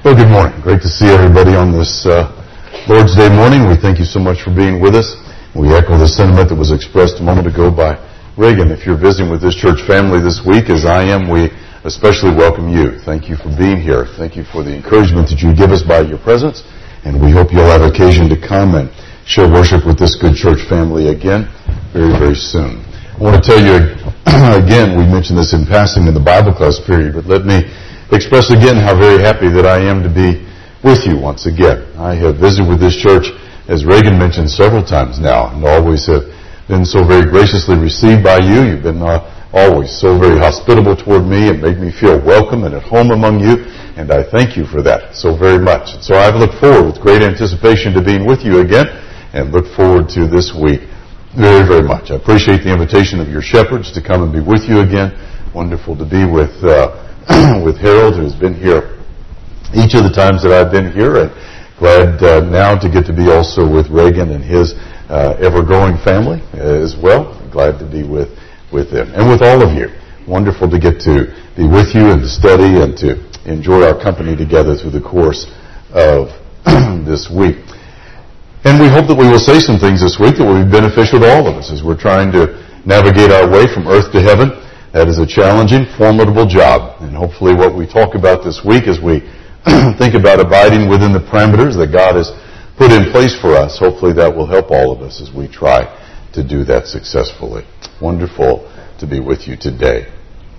Well, good morning. Great to see everybody on this Lord's Day morning. We thank you so much for being with us. We echo the sentiment that was expressed a moment ago by Reagan. If you're visiting with this church family this week, as I am, we especially welcome you. Thank you for being here. Thank you for the encouragement that you give us by your presence, and we hope you'll have occasion to come and share worship with this good church family again very, very soon. I want to tell you again, we mentioned this in passing in the Bible class period, but let me express again how very happy that I am to be with you once again. I have visited with this church, as Reagan mentioned, several times now, and always have been so very graciously received by you. You've been always so very hospitable toward me and made me feel welcome and at home among you, and I thank you for that so very much. And so I look forward with great anticipation to being with you again, and look forward to this week very, very much. I appreciate the invitation of your shepherds to come and be with you again. Wonderful to be with Harold, who's been here each of the times that I've been here, and glad now to get to be also with Reagan and his ever-growing family as well. Glad to be with them and with all of you. Wonderful to get to be with you and to study and to enjoy our company together through the course of this week. And we hope that we will say some things this week that will be beneficial to all of us as we're trying to navigate our way from earth to heaven. That is a challenging, formidable job. And hopefully what we talk about this week as we think about abiding within the parameters that God has put in place for us, hopefully that will help all of us as we try to do that successfully. Wonderful to be with you today.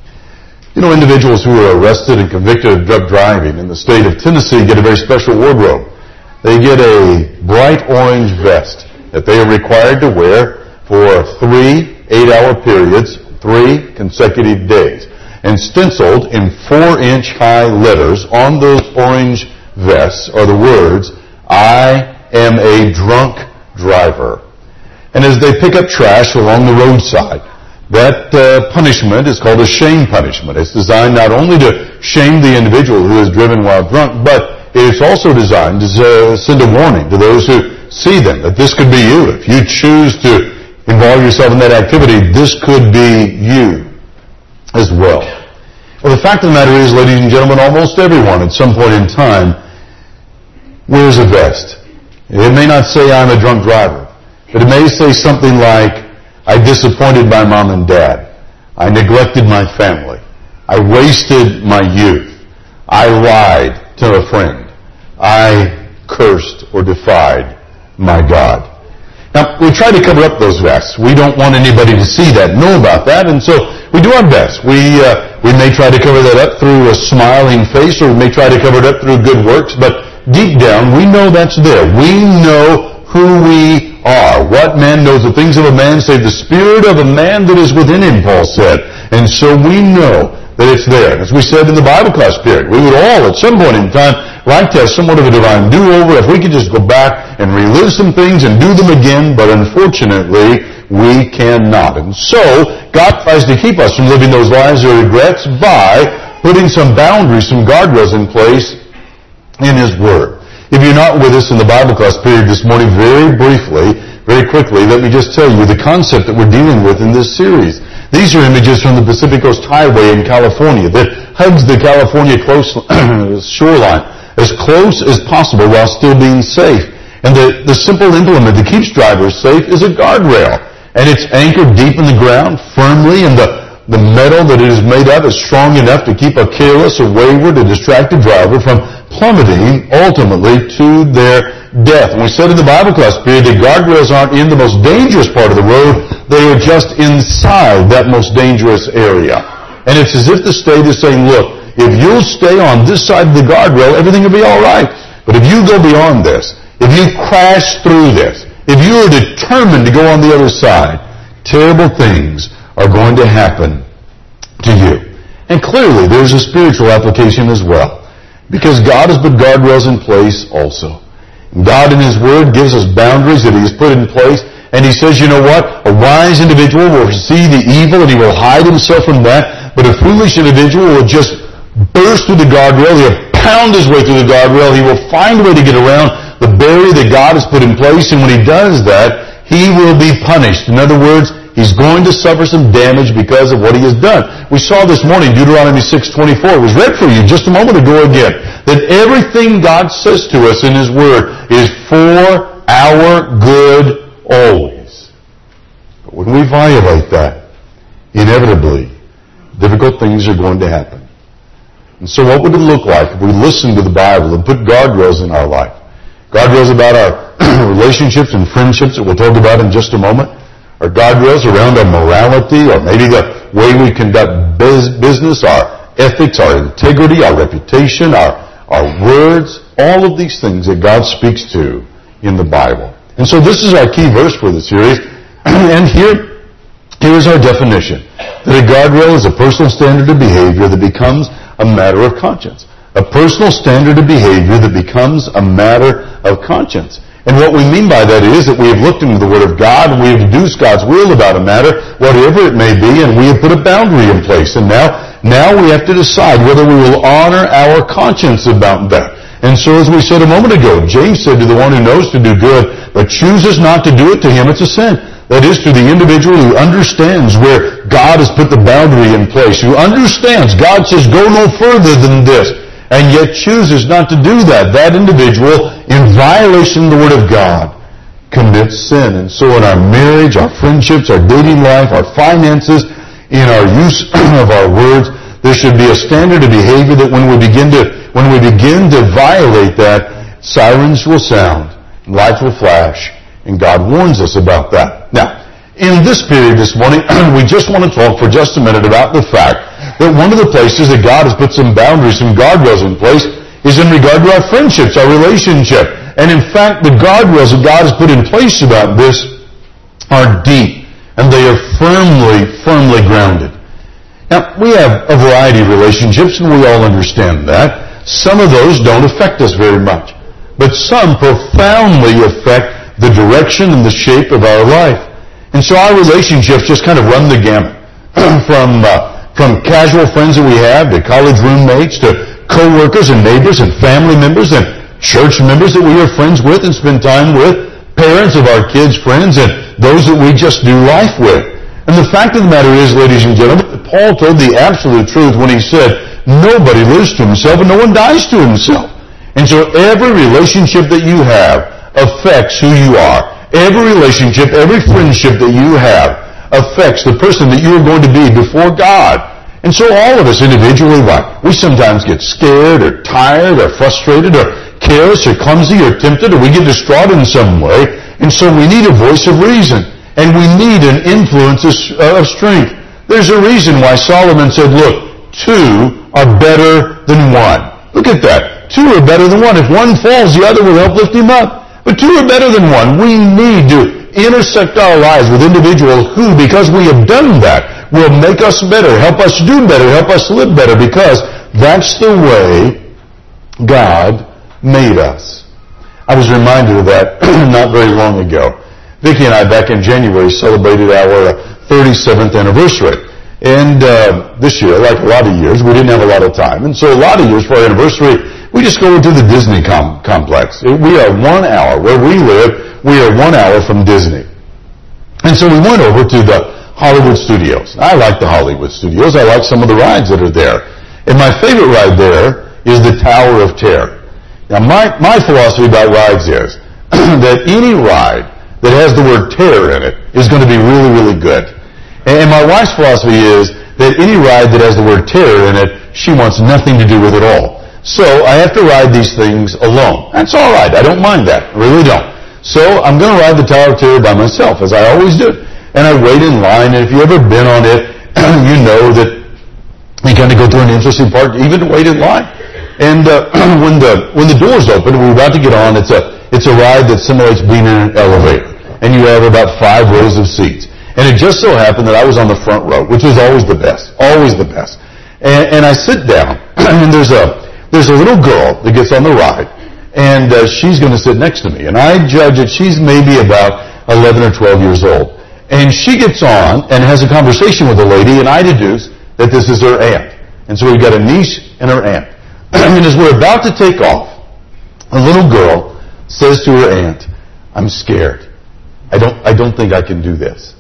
You know, individuals who are arrested and convicted of drug driving in the state of Tennessee get a very special wardrobe. They get a bright orange vest that they are required to wear for 3 8-hour periods, 3 consecutive days. And stenciled in 4-inch high letters on those orange vests are the words, "I am a drunk driver." And as they pick up trash along the roadside, that punishment is called a shame punishment. It's designed not only to shame the individual who is driven while drunk, but it's also designed to send a warning to those who see them, that this could be you. If you choose to involve yourself in that activity, this could be you as well. Well, the fact of the matter is, ladies and gentlemen, almost everyone at some point in time wears a vest. It may not say, "I'm a drunk driver," but it may say something like, "I disappointed my mom and dad. I neglected my family. I wasted my youth. I lied to a friend. I cursed or defied my God." Now, we try to cover up those vests. We don't want anybody to see that, know about that, and so we do our best. We may try to cover that up through a smiling face, or we may try to cover it up through good works, but deep down, we know that's there. We know who we are. What man knows the things of a man, save the spirit of a man that is within him, Paul said. And so we know that it's there. As we said in the Bible class period, we would all, at some point in time, like to have somewhat of a divine do-over if we could just go back and relive some things and do them again, but unfortunately, we cannot. And so, God tries to keep us from living those lives of regrets by putting some boundaries, some guardrails in place in His Word. If you're not with us in the Bible class period this morning, very briefly, very quickly, let me just tell you the concept that we're dealing with in this series. These are images from the Pacific Coast Highway in California that hugs the California shoreline as close as possible while still being safe. And the simple implement that keeps drivers safe is a guardrail. And it's anchored deep in the ground firmly, and the metal that it is made of is strong enough to keep a careless or wayward or distracted driver from plummeting ultimately to their death. And we said in the Bible class period that guardrails aren't in the most dangerous part of the road, they are just inside that most dangerous area. And it's as if the state is saying, look, if you'll stay on this side of the guardrail, everything will be all right. But if you go beyond this, if you crash through this, if you are determined to go on the other side, terrible things are going to happen to you. And clearly there's a spiritual application as well, because God has put guardrails in place also. God in His Word gives us boundaries that He has put in place, and He says, you know what? A wise individual will see the evil and he will hide himself from that, but a foolish individual will just burst through the guardrail, he'll pound his way through the guardrail, he will find a way to get around the barrier that God has put in place, and when he does that, he will be punished. In other words, He's going to suffer some damage because of what he has done. We saw this morning, Deuteronomy 6:24. It was read for you just a moment ago again. That everything God says to us in His Word is for our good always. But when we violate that, inevitably, difficult things are going to happen. And so what would it look like if we listened to the Bible and put guardrails in our life? Guardrails about our relationships and friendships that we'll talk about in just a moment. Our guardrails around our morality, or maybe the way we conduct business, our ethics, our integrity, our reputation, our words, all of these things that God speaks to in the Bible. And so this is our key verse for the series. And here is our definition. That a guardrail is a personal standard of behavior that becomes a matter of conscience. A personal standard of behavior that becomes a matter of conscience. And what we mean by that is that we have looked into the Word of God and we have deduced God's will about a matter, whatever it may be, and we have put a boundary in place. And now we have to decide whether we will honor our conscience about that. And so as we said a moment ago, James said to the one who knows to do good, but chooses not to do it, to him it's a sin. That is, to the individual who understands where God has put the boundary in place, who understands God says go no further than this, and yet chooses not to do that. That individual, in violation of the Word of God, commits sin. And so in our marriage, our friendships, our dating life, our finances, in our use of our words, there should be a standard of behavior that when we begin to violate that, sirens will sound, lights will flash, and God warns us about that. Now, in this period this morning, we just want to talk for just a minute about the fact that one of the places that God has put some boundaries, some guardrails in place, is in regard to our friendships, our relationship. And in fact, the guardrails that God has put in place about this are deep, and they are firmly grounded. Now, we have a variety of relationships, and we all understand that. Some of those don't affect us very much, but some profoundly affect the direction and the shape of our life. And so our relationships just kind of run the gamut from casual friends that we have, to college roommates, to co-workers and neighbors and family members and church members that we are friends with and spend time with, parents of our kids' friends, and those that we just do life with. And the fact of the matter is, ladies and gentlemen, Paul told the absolute truth when he said, nobody lives to himself and no one dies to himself. And so every relationship that you have affects who you are. Every relationship, every friendship that you have affects the person that you are going to be before God. And so all of us individually, we sometimes get scared or tired or frustrated or careless or clumsy or tempted, or we get distraught in some way. And so we need a voice of reason. And we need an influence of strength. There's a reason why Solomon said, look, two are better than one. Look at that. Two are better than one. If one falls, the other will help lift him up. But two are better than one. We need to intersect our lives with individuals who, because we have done that, will make us better, help us do better, help us live better, because that's the way God made us. I was reminded of that not very long ago. Vicki and I, back in January, celebrated our 37th anniversary. And this year, like a lot of years, we didn't have a lot of time. And so a lot of years for our anniversary, we just go into the Disney complex. We are 1 hour. Where we live, we are 1 hour from Disney. And so we went over to the Hollywood Studios. I like the Hollywood Studios. I like some of the rides that are there. And my favorite ride there is the Tower of Terror. Now, my philosophy about rides is that any ride that has the word terror in it is going to be really, really good. And my wife's philosophy is that any ride that has the word terror in it, she wants nothing to do with it all. So I have to ride these things alone. That's all right. I don't mind that. I really don't. So I'm going to ride the Tower of Terror by myself, as I always do. And I wait in line, and if you've ever been on it, you know that you kind of go through an interesting part, even to wait in line. And when the doors open, and we're about to get on, it's a ride that simulates being in an elevator. And you have about 5 rows of seats. And it just so happened that I was on the front row, which is always the best. Always the best. And I sit down, and there's a little girl that gets on the ride, and she's going to sit next to me. And I judge that she's maybe about 11 or 12 years old. And she gets on and has a conversation with a lady, and I deduce that this is her aunt. And so we've got a niece and her aunt. And as we're about to take off, a little girl says to her aunt, I'm scared. I don't think I can do this.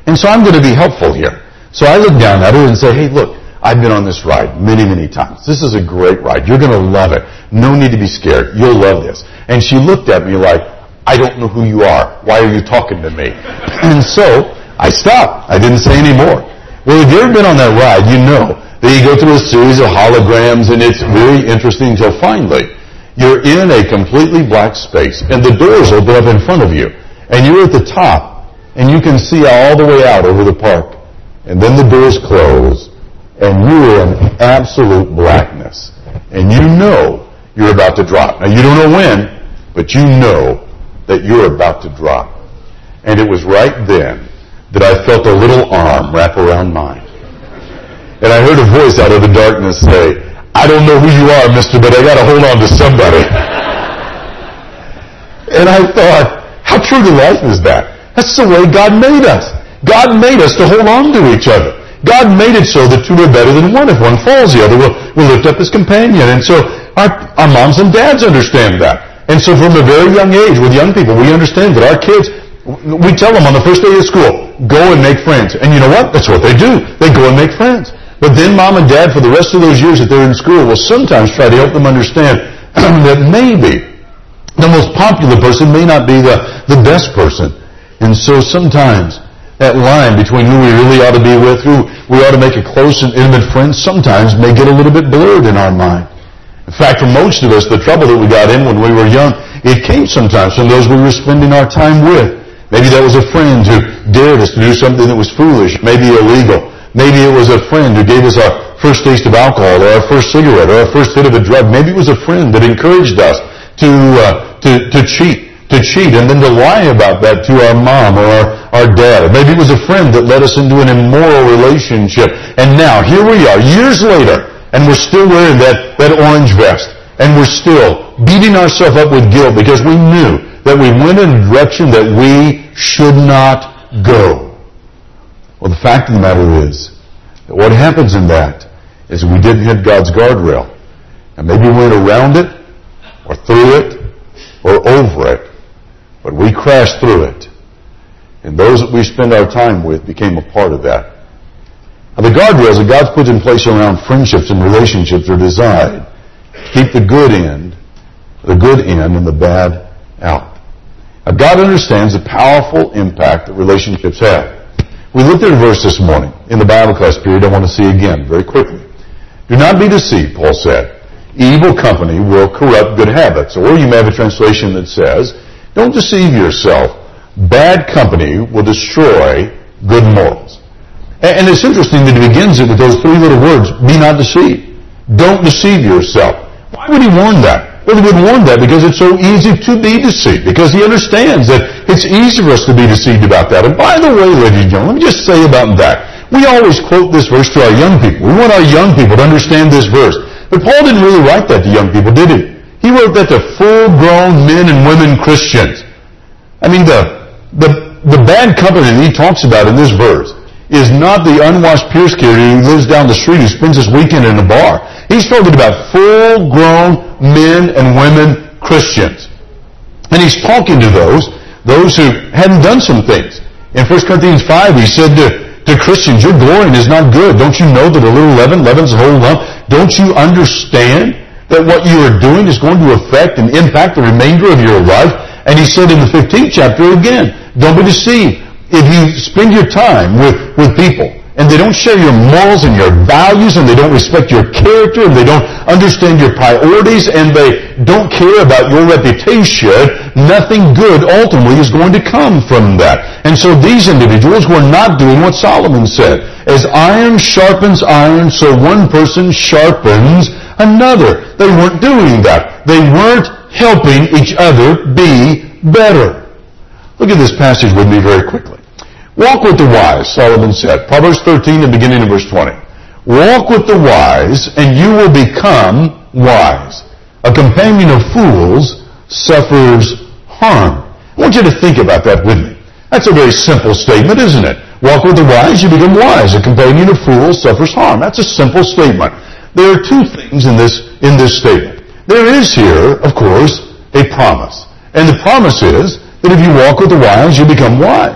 And so I'm going to be helpful here. So I look down at her and say, hey, look, I've been on this ride many, many times. This is a great ride. You're going to love it. No need to be scared. You'll love this. And she looked at me like, I don't know who you are. Why are you talking to me? And so I stopped. I didn't say any more. Well, if you've ever been on that ride, you know that you go through a series of holograms, and it's very interesting until finally you're in a completely black space, and the doors open up in front of you, and you're at the top, and you can see all the way out over the park. And then the doors close, and you're in absolute blackness. And you know you're about to drop. Now, you don't know when, but you know that you're about to drop. And it was right then that I felt a little arm wrap around mine. And I heard a voice out of the darkness say, I don't know who you are, mister, but I got to hold on to somebody. And I thought, how true to life is that? That's the way God made us. God made us to hold on to each other. God made it so that two are better than one. If one falls, the other will lift up his companion. And so our moms and dads understand that. And so from a very young age, with young people, we understand that our kids, we tell them on the first day of school, go and make friends. And you know what? That's what they do. They go and make friends. But then mom and dad, for the rest of those years that they're in school, will sometimes try to help them understand that maybe the most popular person may not be the best person. And so sometimes that line between who we really ought to be with, who we ought to make a close and intimate friend, sometimes may get a little bit blurred in our mind. In fact, for most of us, the trouble that we got in when we were young, it came sometimes from those we were spending our time with. Maybe that was a friend who dared us to do something that was foolish, maybe illegal. Maybe it was a friend who gave us our first taste of alcohol or our first cigarette or our first hit of a drug. Maybe it was a friend that encouraged us to cheat and then to lie about that to our mom or our dad. Or maybe it was a friend that led us into an immoral relationship. And now, here we are, years later, and we're still wearing that orange vest. And we're still beating ourselves up with guilt because we knew that we went in a direction that we should not go. Well, the fact of the matter is that what happens in that is we didn't hit God's guardrail. And maybe we went around it, or through it, or over it, but we crashed through it. And those that we spend our time with became a part of that. Now, the guardrails that God's put in place around friendships and relationships are designed to keep the good in and the bad out. Now, God understands the powerful impact that relationships have. We looked at a verse this morning in the Bible class period I want to see again very quickly. Do not be deceived, Paul said. Evil company will corrupt good habits. Or you may have a translation that says, don't deceive yourself. Bad company will destroy good morals. And it's interesting that he begins it with those three little words, be not deceived. Don't deceive yourself. Why would he warn that? Well, he would warn that because it's so easy to be deceived. Because he understands that it's easy for us to be deceived about that. And by the way, ladies and gentlemen, let me just say about that. We always quote this verse to our young people. We want our young people to understand this verse. But Paul didn't really write that to young people, did he? He wrote that to full-grown men and women Christians. I mean, the bad company that he talks about in this verse is not the unwashed Pierce kid who lives down the street who spends his weekend in a bar. He's talking about full-grown men and women Christians. And he's talking to those who hadn't done some things. In 1 Corinthians 5, he said to Christians, your glorying is not good. Don't you know that a little leaven leavens the whole lump? Don't you understand that what you are doing is going to affect and impact the remainder of your life? And he said in the 15th chapter again, don't be deceived. If you spend your time with people and they don't share your morals and your values and they don't respect your character and they don't understand your priorities and they don't care about your reputation, nothing good ultimately is going to come from that. And so these individuals were not doing what Solomon said. As iron sharpens iron, so one person sharpens another. They weren't doing that. They weren't helping each other be better. Look at this passage with me very quickly. Walk with the wise, Solomon said. Proverbs 13 and beginning of verse 20. Walk with the wise, and you will become wise. A companion of fools suffers harm. I want you to think about that with me. That's a very simple statement, isn't it? Walk with the wise, you become wise. A companion of fools suffers harm. That's a simple statement. There are two things in this statement. There is here, of course, a promise. And the promise is that if you walk with the wise, you become wise.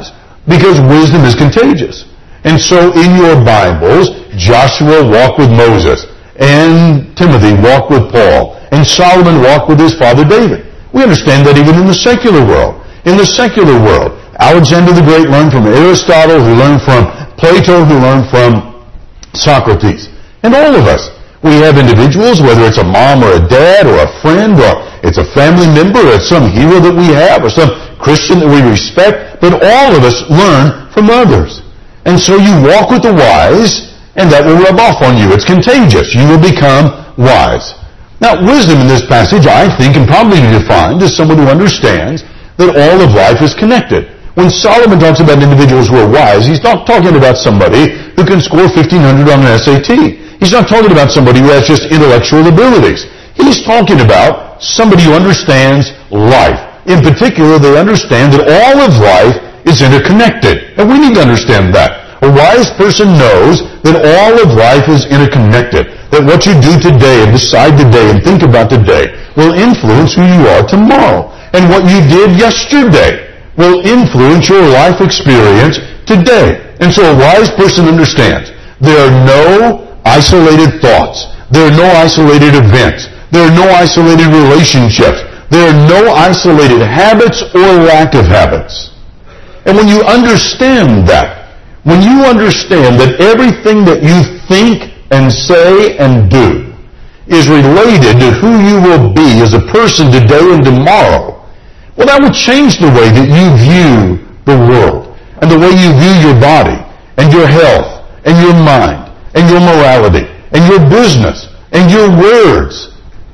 Because wisdom is contagious. And so in your Bibles, Joshua walked with Moses, and Timothy walked with Paul, and Solomon walked with his father David. We understand that even in the secular world. In the secular world, Alexander the Great learned from Aristotle, who learned from Plato, who learned from Socrates. And all of us, we have individuals, whether it's a mom or a dad or a friend or it's a family member or it's some hero that we have or some Christian that we respect, but all of us learn from others. And so you walk with the wise, and that will rub off on you. It's contagious. You will become wise. Now, wisdom in this passage, I think, can probably be defined as someone who understands that all of life is connected. When Solomon talks about individuals who are wise, he's not talking about somebody who can score 1,500 on an SAT. He's not talking about somebody who has just intellectual abilities. He's talking about somebody who understands life. In particular, they understand that all of life is interconnected. And we need to understand that. A wise person knows that all of life is interconnected. That what you do today and decide today and think about today will influence who you are tomorrow. And what you did yesterday will influence your life experience today. And so a wise person understands there are no isolated thoughts. There are no isolated events. There are no isolated relationships. There are no isolated habits or lack of habits. And when you understand that, when you understand that everything that you think and say and do is related to who you will be as a person today and tomorrow, well, that will change the way that you view the world and the way you view your body and your health and your mind and your morality and your business and your words.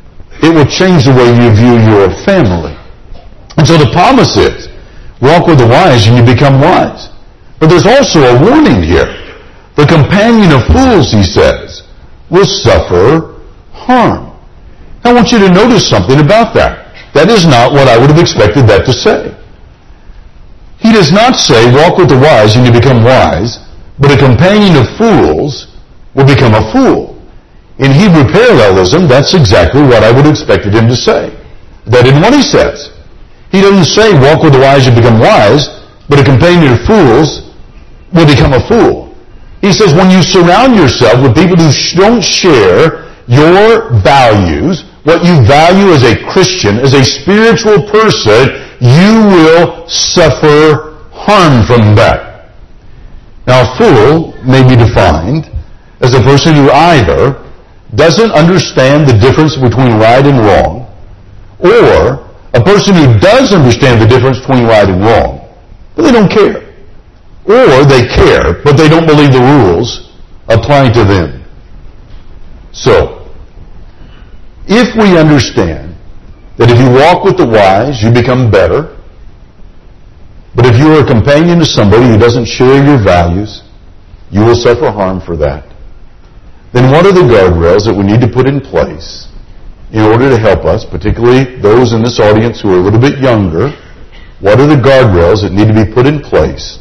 It will change the way you view your family. And so the promise is, walk with the wise and you become wise. But there's also a warning here. The companion of fools, he says, will suffer harm. I want you to notice something about that. That is not what I would have expected that to say. He does not say, walk with the wise and you become wise, but a companion of fools will become a fool. In Hebrew parallelism, that's exactly what I would have expected him to say. That isn't what he says. He doesn't say, walk with the wise and become wise, but a companion of fools will become a fool. He says, when you surround yourself with people who don't share your values, what you value as a Christian, as a spiritual person, you will suffer harm from that. Now, a fool may be defined as a person who either doesn't understand the difference between right and wrong, or a person who does understand the difference between right and wrong, but they don't care. Or they care, but they don't believe the rules apply to them. So, if we understand that if you walk with the wise, you become better, but if you are a companion to somebody who doesn't share your values, you will suffer harm for that, then what are the guardrails that we need to put in place in order to help us, particularly those in this audience who are a little bit younger? What are the guardrails that need to be put in place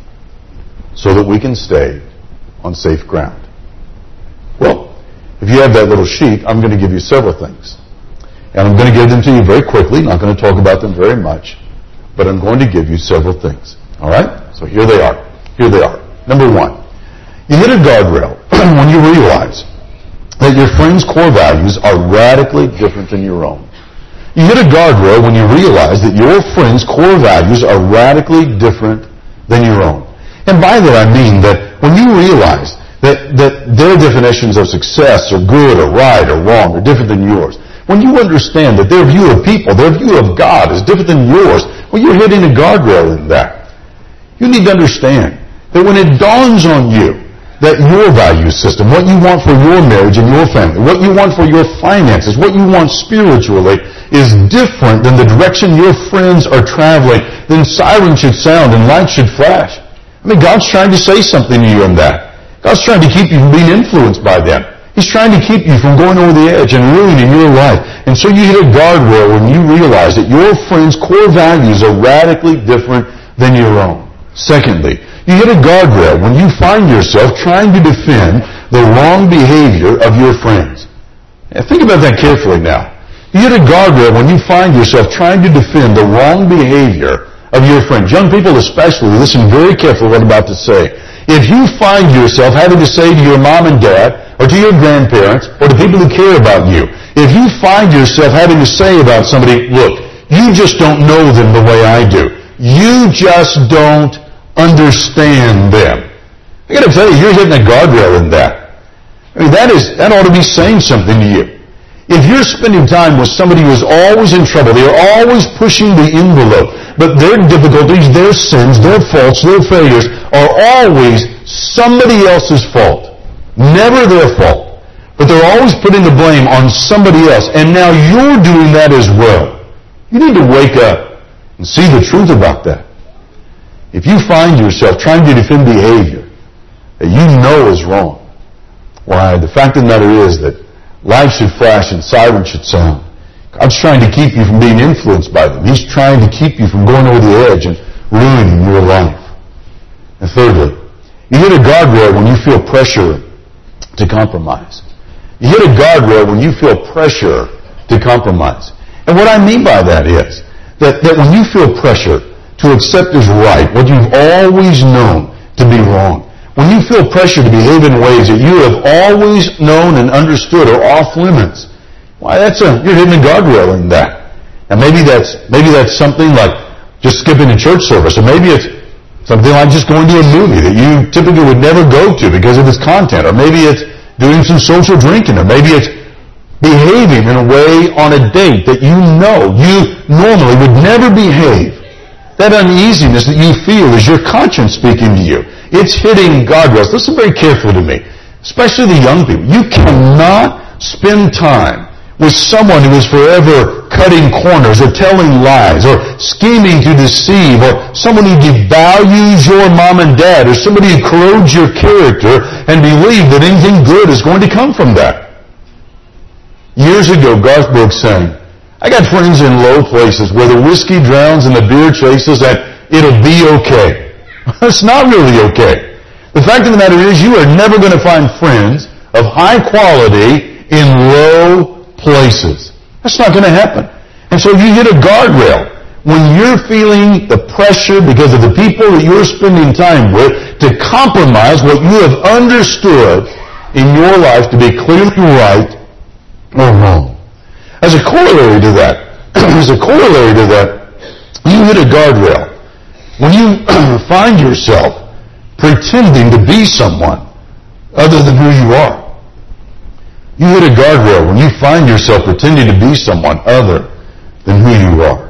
so that we can stay on safe ground? Well, if you have that little sheet, I'm going to give you several things. And I'm going to give them to you very quickly, not going to talk about them very much, but I'm going to give you several things. All right? So here they are. Here they are. Number one, you hit a guardrail when you realize that your friend's core values are radically different than your own. You hit a guardrail when you realize that your friend's core values are radically different than your own. And by that I mean that when you realize that their definitions of success or good or right or wrong are different than yours, when you understand that their view of people, their view of God is different than yours, well, you're hitting a guardrail in that. You need to understand that when it dawns on you that your value system, what you want for your marriage and your family, what you want for your finances, what you want spiritually is different than the direction your friends are traveling, then sirens should sound and lights should flash. I mean, God's trying to say something to you in that. God's trying to keep you from being influenced by them. He's trying to keep you from going over the edge and ruining your life. And so you hit a guardrail when you realize that your friends' core values are radically different than your own. Secondly, you hit a guardrail when you find yourself trying to defend the wrong behavior of your friends. Now, think about that carefully now. You hit a guardrail when you find yourself trying to defend the wrong behavior of your friends. Young people especially, listen very carefully what I'm about to say. If you find yourself having to say to your mom and dad, or to your grandparents, or to people who care about you, if you find yourself having to say about somebody, look, you just don't know them the way I do. You just don't understand them. I gotta tell you, you're hitting a guardrail in that. I mean, that ought to be saying something to you. If you're spending time with somebody who is always in trouble, they're always pushing the envelope, but their difficulties, their sins, their faults, their failures are always somebody else's fault. Never their fault. But they're always putting the blame on somebody else. And now you're doing that as well. You need to wake up and see the truth about that. If you find yourself trying to defend behavior that you know is wrong, why, the fact of the matter is that lights should flash and sirens should sound. God's trying to keep you from being influenced by them. He's trying to keep you from going over the edge and ruining your life. And thirdly, you hit a guardrail when you feel pressure to compromise. You hit a guardrail when you feel pressure to compromise. And what I mean by that is that when you feel pressure to accept as right what you've always known to be wrong, when you feel pressure to behave in ways that you have always known and understood are off limits, why, you're hitting a guardrail in that. And maybe that's something like just skipping a church service, or maybe it's something like just going to a movie that you typically would never go to because of its content, or maybe it's doing some social drinking, or maybe it's behaving in a way on a date that you know you normally would never behave. That uneasiness that you feel is your conscience speaking to you. It's hitting guardrails. Listen very carefully to me, especially the young people. You cannot spend time with someone who is forever cutting corners or telling lies or scheming to deceive, or someone who devalues your mom and dad, or somebody who corrodes your character and believe that anything good is going to come from that. Years ago, Garth Brooks sang, I got friends in low places where the whiskey drowns and the beer chases, and it'll be okay. It's not really okay. The fact of the matter is you are never going to find friends of high quality in low places. That's not going to happen. And so you hit a guardrail when you're feeling the pressure because of the people that you're spending time with to compromise what you have understood in your life to be clearly right or wrong. As a corollary to that, you hit a guardrail when you find yourself pretending to be someone other than who you are. You hit a guardrail when you find yourself pretending to be someone other than who you are.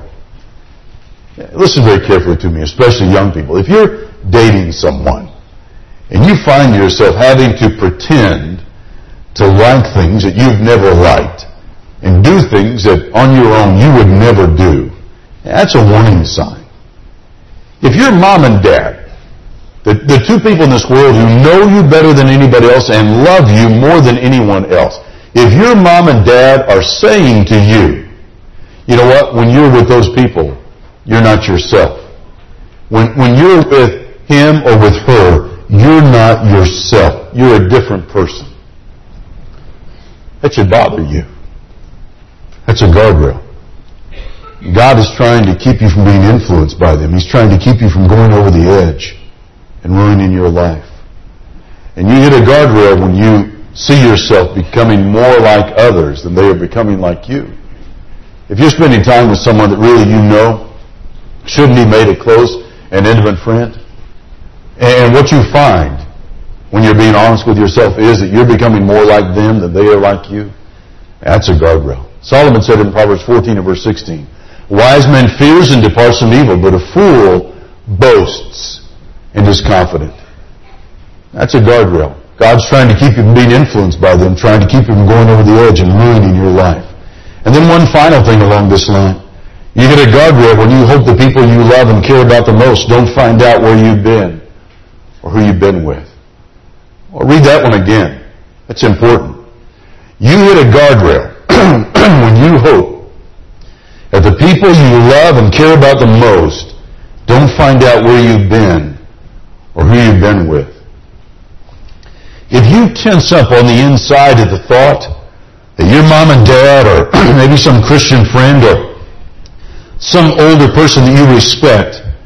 Listen very carefully to me, especially young people. If you're dating someone and you find yourself having to pretend to like things that you've never liked and do things that on your own you would never do, that's a warning sign. If your mom and dad, the two people in this world who know you better than anybody else and love you more than anyone else, if your mom and dad are saying to you, you know what, when you're with those people, you're not yourself. When you're with him or with her, you're not yourself. You're a different person. That should bother you. That's a guardrail. God is trying to keep you from being influenced by them. He's trying to keep you from going over the edge and ruining your life. And you hit a guardrail when you see yourself becoming more like others than they are becoming like you. If you're spending time with someone that really you know shouldn't be made a close and intimate friend, and what you find when you're being honest with yourself is that you're becoming more like them than they are like you, that's a guardrail. Solomon said in Proverbs 14 and verse 16, wise man fears and departs from evil, but a fool boasts and is confident. That's a guardrail. God's trying to keep you from being influenced by them, trying to keep you from going over the edge and ruining your life. And then one final thing along this line. You hit a guardrail when you hope the people you love and care about the most don't find out where you've been or who you've been with. Well, read that one again. That's important. You hit a guardrail when you hope that the people you love and care about the most don't find out where you've been or who you've been with. If you tense up on the inside at the thought that your mom and dad or maybe some Christian friend or some older person that you respect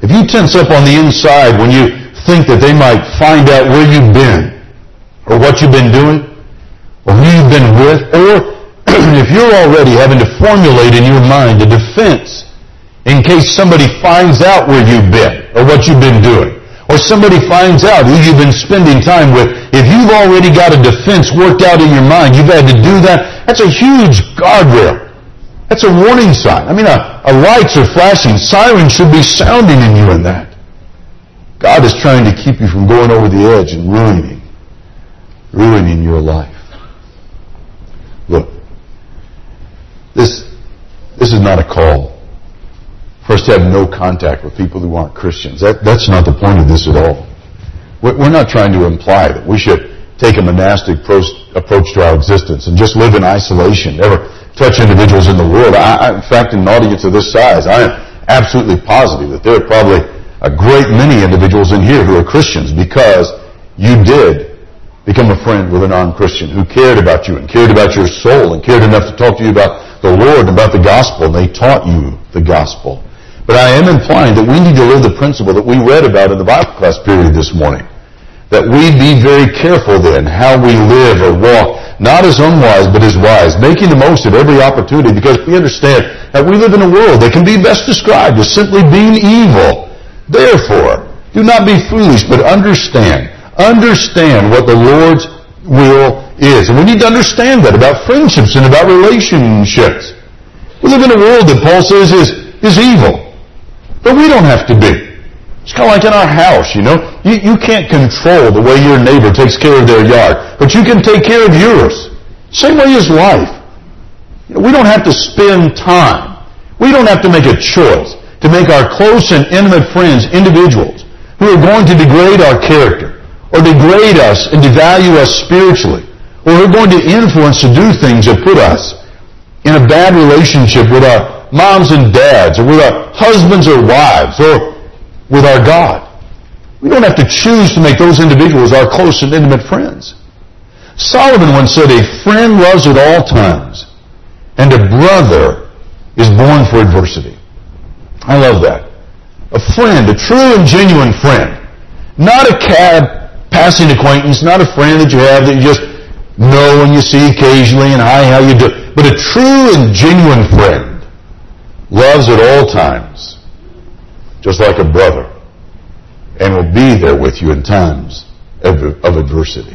if you tense up on the inside when you think that they might find out where you've been, or what you've been doing, or who you've been with, or if you're already having to formulate in your mind a defense in case somebody finds out where you've been, or what you've been doing, or somebody finds out who you've been spending time with, if you've already got a defense worked out in your mind, you've had to do that, that's a huge guardrail. That's a warning sign. I mean, a lights are flashing. Sirens should be sounding in you in that. God is trying to keep you from going over the edge and ruining your life. Look, this is not a call for us to have no contact with people who aren't Christians. That's not the point of this at all. We're not trying to imply that we should take a monastic approach to our existence and just live in isolation, never touch individuals in the world. In fact, in an audience of this size, I am absolutely positive that there are probably a great many individuals in here who are Christians because you did become a friend with a non-Christian who cared about you and cared about your soul and cared enough to talk to you about the Lord and about the gospel, and they taught you the gospel. But I am implying that we need to live the principle that we read about in the Bible class period this morning. That we be very careful then how we live or walk, not as unwise but as wise, making the most of every opportunity, because we understand that we live in a world that can be best described as simply being evil. Therefore, do not be foolish, but understand what the Lord's will is. And we need to understand that about friendships and about relationships. We live in a world that Paul says is evil. But we don't have to be. It's kind of like in our house, you know. You can't control the way your neighbor takes care of their yard, but you can take care of yours. Same way as life. We don't have to spend time. We don't have to make a choice to make our close and intimate friends individuals who are going to degrade our character, or degrade us and devalue us spiritually, or who are going to influence to do things that put us in a bad relationship with our moms and dads, or with our husbands or wives, or with our God. We don't have to choose to make those individuals our close and intimate friends. Solomon once said, a friend loves at all times, and a brother is born for adversity. I love that. A friend, a true and genuine friend. Not a passing acquaintance, not a friend that you have that you just know and you see occasionally and hi, how you do. But a true and genuine friend loves at all times, just like a brother, and will be there with you in times of adversity.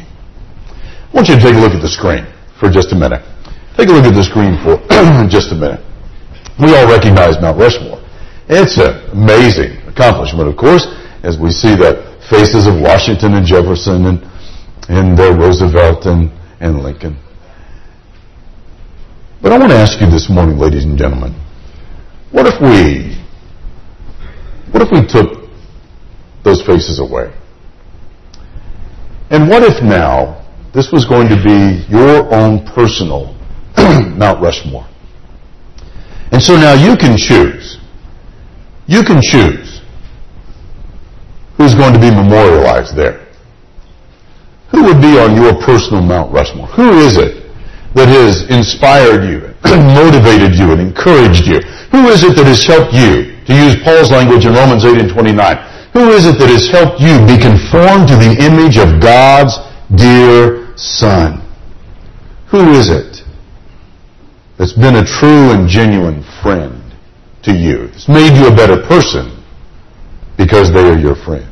I want you to take a look at the screen for just a minute. Take a look at the screen for just a minute. We all recognize Mount Rushmore. It's an amazing accomplishment, of course, as we see the faces of Washington and Jefferson and Roosevelt and Lincoln. But I want to ask you this morning, ladies and gentlemen, what if we took those faces away? And what if now this was going to be your own personal Mount Rushmore? And so now you can choose. You can choose who's going to be memorialized there. Who would be on your personal Mount Rushmore? Who is it that has inspired you, motivated you, and encouraged you? Who is it that has helped you, to use Paul's language in Romans 8:29, who is it that has helped you be conformed to the image of God's dear Son? Who is it that's been a true and genuine friend to you? It's made you a better person because they are your friend.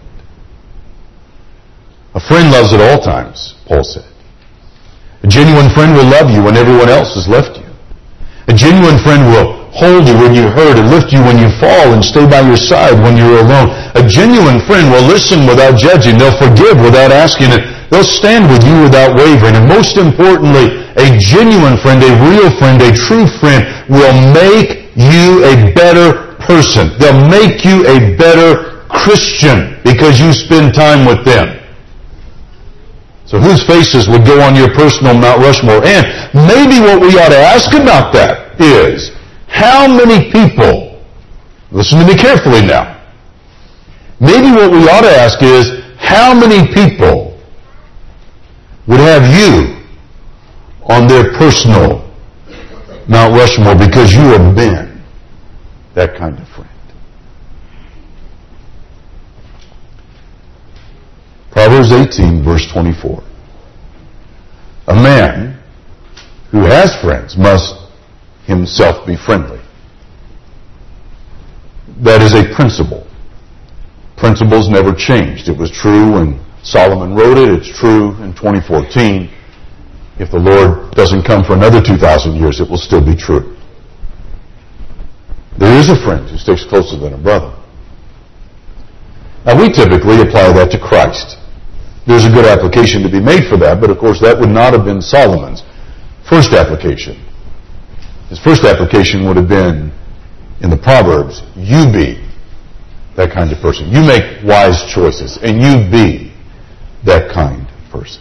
A friend loves at all times, Paul said. A genuine friend will love you when everyone else has left you. A genuine friend will hold you when you hurt and lift you when you fall and stay by your side when you're alone. A genuine friend will listen without judging. They'll forgive without asking it. They'll stand with you without wavering. And most importantly, a genuine friend, a real friend, a true friend will make you a better person. They'll make you a better Christian because you spend time with them. So whose faces would go on your personal Mount Rushmore? And maybe what we ought to ask about that is, how many people, listen to me carefully now, maybe what we ought to ask is, how many people would have you on their personal Mount Rushmore because you have been that kind of friend? Proverbs 18, verse 24. A man who has friends must himself be friendly. That is a principle. Principles never changed. It was true when Solomon wrote it. It's true in 2014. If the Lord doesn't come for another 2,000 years, it will still be true. There is a friend who sticks closer than a brother. Now, we typically apply that to Christ. There's a good application to be made for that, but of course that would not have been Solomon's first application. His first application would have been in the Proverbs, you be that kind of person. You make wise choices, and you be that kind of person.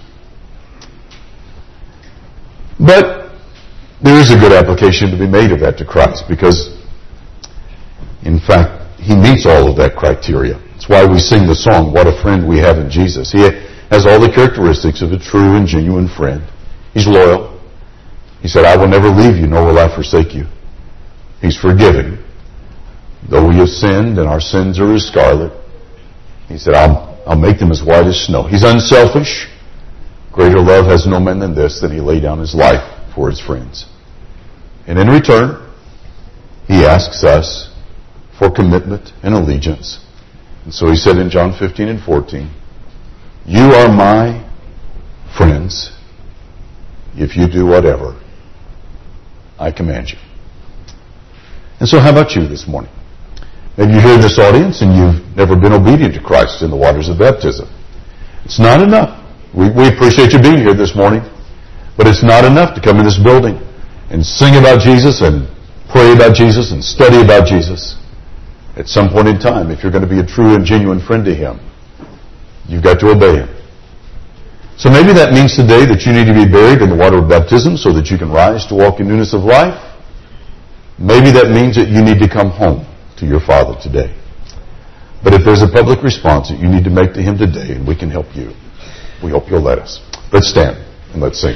But there is a good application to be made of that to Christ, because in fact, He meets all of that criteria. That's why we sing the song, What a Friend We Have in Jesus. He has all the characteristics of a true and genuine friend. He's loyal. He said, I will never leave you, nor will I forsake you. He's forgiving. Though we have sinned and our sins are as scarlet, He said, I'll make them as white as snow. He's unselfish. Greater love has no man than this, that He lay down His life for His friends. And in return, He asks us for commitment and allegiance. And so He said in John 15 and 14, you are my friends if you do whatever I command you. And so how about you this morning? Maybe you're here in this audience and you've never been obedient to Christ in the waters of baptism. It's not enough. We appreciate you being here this morning, but it's not enough to come in this building and sing about Jesus and pray about Jesus and study about Jesus. At some point in time, if you're going to be a true and genuine friend to Him, you've got to obey Him. So maybe that means today that you need to be buried in the water of baptism so that you can rise to walk in newness of life. Maybe that means that you need to come home to your Father today. But if there's a public response that you need to make to Him today, and we can help you, we hope you'll let us. Let's stand and let's sing.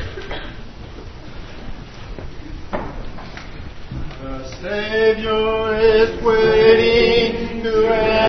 The Savior is waiting to